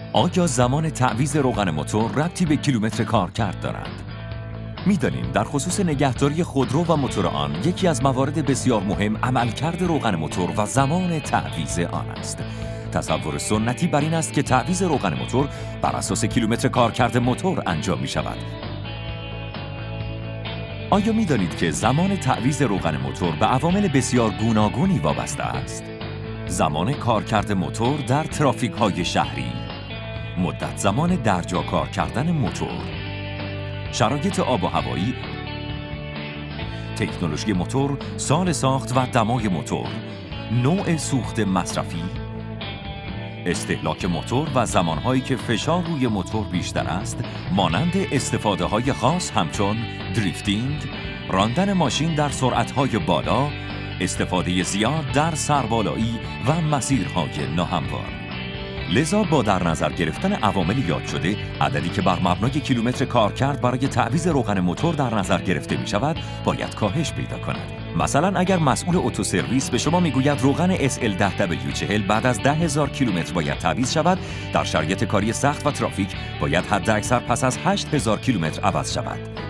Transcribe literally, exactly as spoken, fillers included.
آیا زمان تعویض روغن موتور ربطی به کیلومتر کارکرد دارد؟ می‌دانیم در خصوص نگهداری خودرو و موتور آن یکی از موارد بسیار مهم عملکرد روغن موتور و زمان تعویض آن است. تصور سنتی بر این است که تعویض روغن موتور بر اساس کیلومتر کارکرد موتور انجام می‌شود. آیا می‌دانید که زمان تعویض روغن موتور به عوامل بسیار گوناگونی وابسته است؟ زمان کارکرد موتور در ترافیک‌های شهری، مدت زمان درجا کار کردن موتور، شرایط آب و هوایی، تکنولوژی موتور، سال ساخت و دمای موتور، نوع سوخت مصرفی، استهلاک موتور و زمانهایی که فشار روی موتور بیشتر است، مانند استفاده های خاص همچون دریفتینگ، راندن ماشین در سرعت‌های بالا، استفاده زیاد در سربالایی و مسیرهای ناهموار. لذا با در نظر گرفتن عوامل یاد شده، عددی که بر مبنای کیلومتر کارکرد برای تعویض روغن موتور در نظر گرفته می شود، باید کاهش پیدا کند. مثلا اگر مسئول اتو سرویس به شما میگوید روغن اس ال ده دبلیو چهل بعد از ده هزار کیلومتر باید تعویض شود، در شرایط کاری سخت و ترافیک باید حداکثر پس از هشت هزار کیلومتر عوض شود.